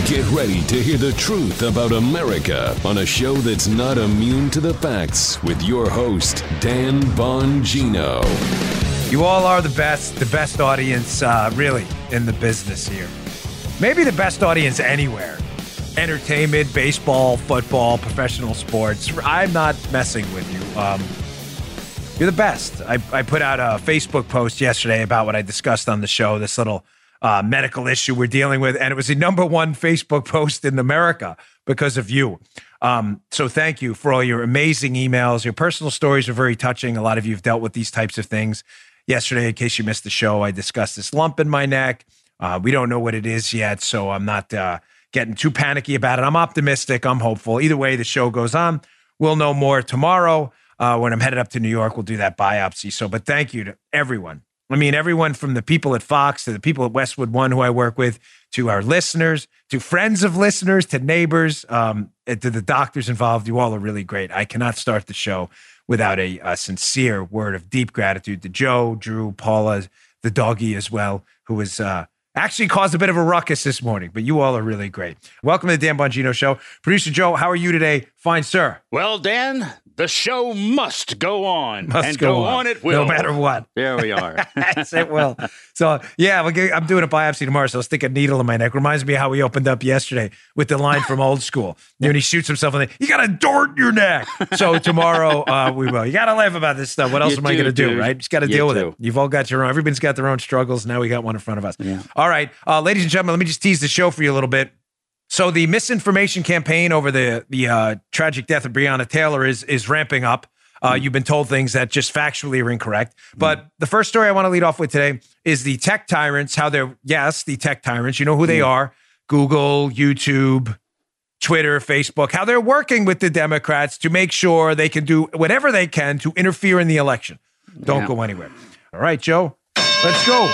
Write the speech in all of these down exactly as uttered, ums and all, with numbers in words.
Get ready to hear the truth about America on a show that's not immune to the facts with your host, Dan Bongino. You all are the best, the best audience, uh, really, in the business here. Maybe the best audience anywhere. Entertainment, baseball, football, professional sports. I'm not messing with you. Um, you're the best. I, I put out a Facebook post yesterday about what I discussed on the show, this little uh, medical issue we're dealing with, and it was the number one Facebook post in America because of you. Um, so thank you for all your amazing emails. Your personal stories are very touching. A lot of you have dealt with these types of things. Yesterday, in case you missed the show, I discussed this lump in my neck. Uh, we don't know what it is yet, so I'm not uh, getting too panicky about it. I'm optimistic. I'm hopeful. Either way, the show goes on. We'll know more tomorrow uh, when I'm headed up to New York. We'll do that biopsy. So, but thank you to everyone. I mean, everyone from the people at Fox to the people at Westwood One who I work with, to our listeners, to friends of listeners, to neighbors, um, to the doctors involved. You all are really great. I cannot start the show without a, a sincere word of deep gratitude to Joe, Drew, Paula, the doggy as well, who was uh, actually caused a bit of a ruckus this morning, but you all are really great. Welcome to the Dan Bongino Show. Producer Joe, how are you today? Fine, sir. Well, Dan, the show must go on. Must and go, go on. on it will. No matter what. There we are. Yes, it will. So, yeah, I'm doing a biopsy tomorrow, so I'll stick a needle in my neck. Reminds me of how we opened up yesterday with the line from Old School. When he shoots himself in the you got a dart in your neck. So tomorrow uh, we will. You got to laugh about this stuff. What else You am I do, going to do, dude. right? Just got to You deal with do. it. You've all got your own. Everybody's got their own struggles. Now we got one in front of us. Yeah. All right. Uh, ladies and gentlemen, let me just tease the show for you a little bit. So the misinformation campaign over the the uh, tragic death of Breonna Taylor is is ramping up. Uh, you've been told things that just factually are incorrect. But the first story I want to lead off with today is the tech tyrants, how they're, yes, the tech tyrants, you know who they are, Google, YouTube, Twitter, Facebook, how they're working with the Democrats to make sure they can do whatever they can to interfere in the election. Don't Yeah. go anywhere. All right, Joe, let's go.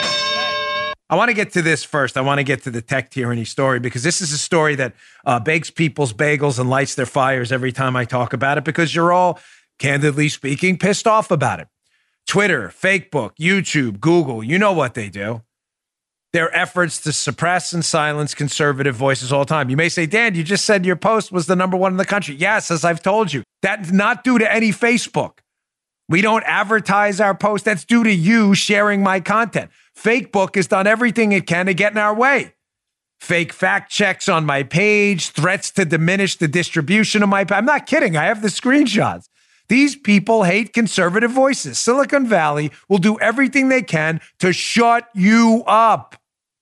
I want to get to this first. I want to get to the tech tyranny story because this is a story that uh, bakes people's bagels and lights their fires every time I talk about it because you're all, candidly speaking, pissed off about it. Twitter, Facebook, YouTube, Google, you know what they do. Their efforts to suppress and silence conservative voices all the time. You may say, Dan, you just said your post was the number one in the country. Yes, as I've told you, that's not due to any Facebook. We don't advertise our post. That's due to you sharing my content. Fakebook has done everything it can to get in our way. Fake fact checks on my page, threats to diminish the distribution of my page. I'm not kidding. I have the screenshots. These people hate conservative voices. Silicon Valley will do everything they can to shut you up.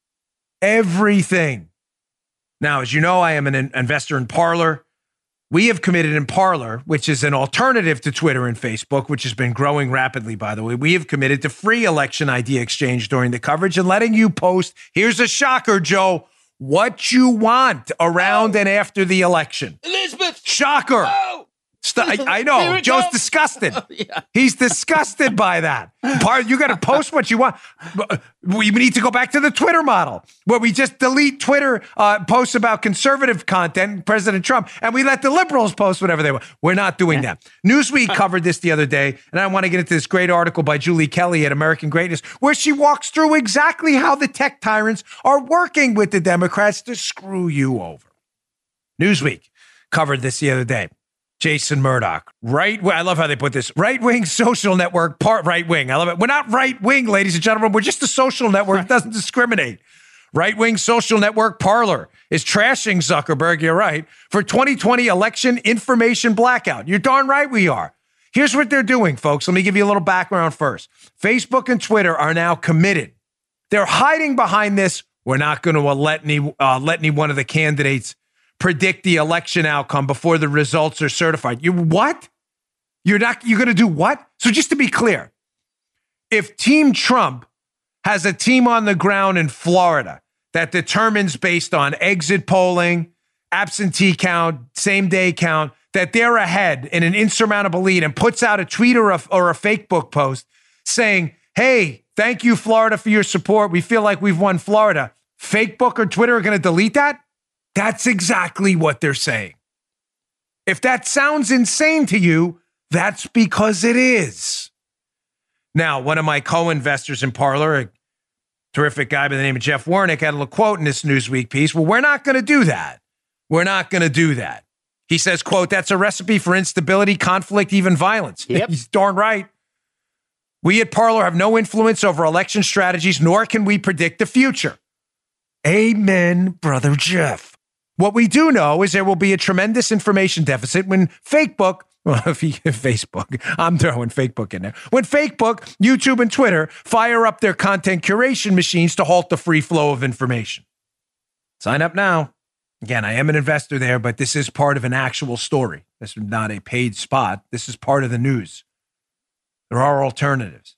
Everything. Now, as you know, I am an investor in Parler. We have committed in Parler, which is an alternative to Twitter and Facebook, which has been growing rapidly, by the way. We have committed to free election I D exchange during the coverage and letting you post, here's a shocker, Joe, what you want around oh. and after the election. Elizabeth! Shocker! Oh. St- I, I know. Joe's go. disgusted. Yeah. He's disgusted by that. Part, you got to post what you want. We need to go back to the Twitter model where we just delete Twitter uh, posts about conservative content, President Trump, and we let the liberals post whatever they want. We're not doing that. Newsweek covered this the other day, and I want to get into this great article by Julie Kelly at American Greatness, where she walks through exactly how the tech tyrants are working with the Democrats to screw you over. Newsweek covered this the other day. Jason Murdoch, right? I love how they put this. Right-wing social network, part right-wing. I love it. We're not right-wing, ladies and gentlemen. We're just a social network that doesn't discriminate. Right-wing social network Parler is trashing Zuckerberg, you're right, for twenty twenty election information blackout. You're darn right we are. Here's what they're doing, folks. Let me give you a little background first. Facebook and Twitter are now committed. They're hiding behind this. We're not going to let any, uh, let any one of the candidates predict the election outcome before the results are certified. You what? You're not, you're going to do what? So just to be clear, if Team Trump has a team on the ground in Florida that determines based on exit polling, absentee count, same day count, that they're ahead in an insurmountable lead and puts out a tweet or a, or a Facebook post saying, hey, thank you, Florida, for your support. We feel like we've won Florida. Facebook or Twitter are going to delete that? That's exactly what they're saying. If that sounds insane to you, that's because it is. Now, one of my co-investors in Parler, terrific guy by the name of Jeff Warnick had a little quote in this Newsweek piece. Well, we're not going to do that. We're not going to do that. He says, quote, that's a recipe for instability, conflict, even violence. Yep. He's darn right. We at Parler have no influence over election strategies, nor can we predict the future. Amen, Brother Jeff. What we do know is there will be a tremendous information deficit when Fakebook, well, if he, Facebook, I'm throwing Fakebook in there. When Fakebook, YouTube, and Twitter fire up their content curation machines to halt the free flow of information. Sign up now. Again, I am an investor there, but this is part of an actual story. This is not a paid spot. This is part of the news. There are alternatives.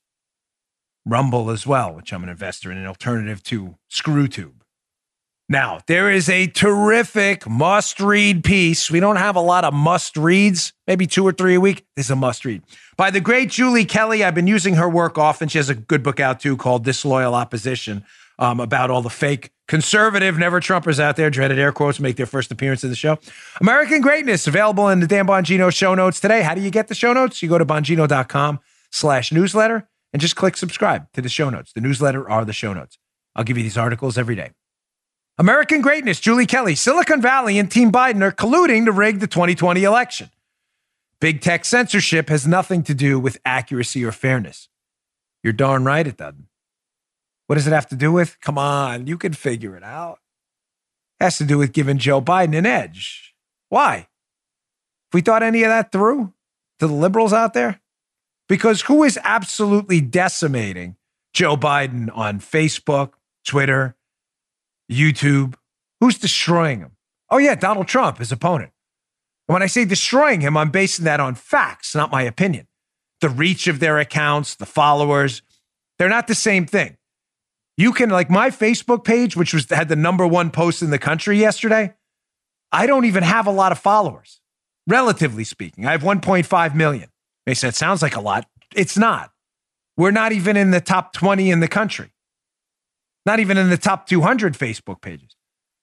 Rumble as well, which I'm an investor in, an alternative to ScrewTube. Now, there is a terrific must-read piece. We don't have a lot of must-reads, maybe two or three a week. This is a must-read. By the great Julie Kelly. I've been using her work often. She has a good book out, too, called Disloyal Opposition, um, about all the fake conservative never-Trumpers out there, dreaded air quotes, make their first appearance in the show. American Greatness, available in the Dan Bongino show notes today. How do you get the show notes? You go to Bongino.com slash newsletter and just click subscribe to the show notes. The newsletter are the show notes. I'll give you these articles every day. American Greatness, Julie Kelly. Silicon Valley and Team Biden are colluding to rig the twenty twenty election. Big tech censorship has nothing to do with accuracy or fairness. You're darn right it doesn't. What does it have to do with? Come on, you can figure it out. It has to do with giving Joe Biden an edge. Why? If we thought any of that through to the liberals out there? Because who is absolutely decimating Joe Biden on Facebook, Twitter, YouTube? Who's destroying him? Oh, yeah, Donald Trump, his opponent. And when I say destroying him, I'm basing that on facts, not my opinion. The reach of their accounts, the followers, they're not the same thing. You can, like my Facebook page, which was had the number one post in the country yesterday, I don't even have a lot of followers, relatively speaking. I have one point five million. They said, it sounds like a lot. It's not. We're not even in the top twenty in the country. Not even in the top two hundred Facebook pages.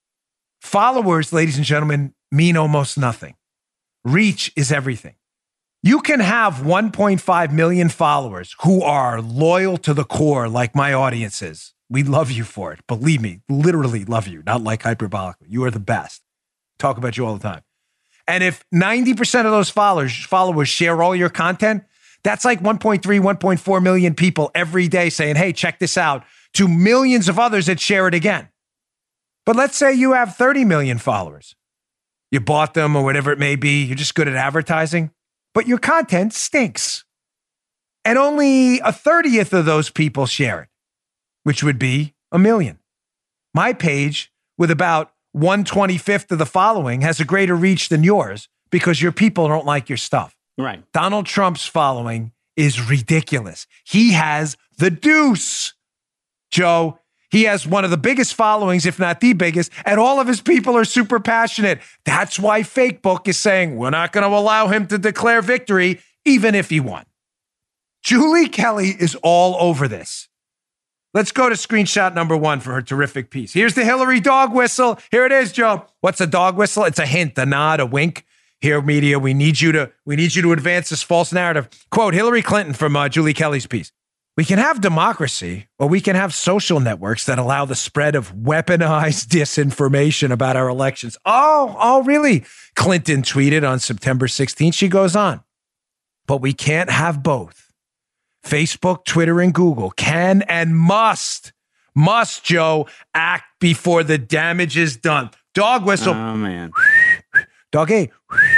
Followers, ladies and gentlemen, mean almost nothing. Reach is everything. You can have one point five million followers who are loyal to the core like my audience is. We love you for it. Believe me, literally love you, not like hyperbolically. You are the best. Talk about you all the time. And if ninety percent of those followers, followers share all your content, that's like one point three, one point four million people every day saying, hey, check this out, to millions of others that share it again. But let's say you have thirty million followers. You bought them or whatever it may be. You're just good at advertising, but your content stinks. And only a thirtieth of those people share it, which would be a million. My page, with about one twenty-fifth of the following, has a greater reach than yours because your people don't like your stuff. Right. Donald Trump's following is ridiculous. He has the deuce, Joe. He has one of the biggest followings, if not the biggest, and all of his people are super passionate. That's why Fakebook is saying we're not going to allow him to declare victory, even if he won. Julie Kelly is all over this. Let's go to screenshot number one for her terrific piece. Here's the Hillary dog whistle. Here it is, Joe. What's a dog whistle? It's a hint, a nod, a wink. Here, media, we need you to we need you to advance this false narrative. Quote, Hillary Clinton from uh, Julie Kelly's piece. We can have democracy, or we can have social networks that allow the spread of weaponized disinformation about our elections. Oh, oh, really? Clinton tweeted on September sixteenth. She goes on. But we can't have both. Facebook, Twitter, and Google can and must, must, Joe, act before the damage is done. Dog whistle. Oh, man. Doggy.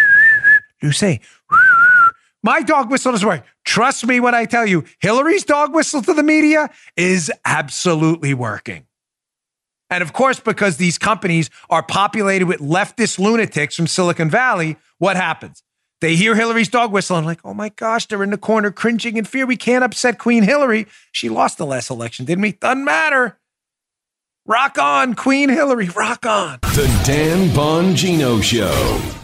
Lucy. My dog whistle doesn't work. Trust me when I tell you, Hillary's dog whistle to the media is absolutely working. And of course, because these companies are populated with leftist lunatics from Silicon Valley, what happens? They hear Hillary's dog whistle and like, oh my gosh, they're in the corner cringing in fear. We can't upset Queen Hillary. She lost the last election, didn't we? Doesn't matter. Rock on, Queen Hillary. Rock on. The Dan Bongino Show.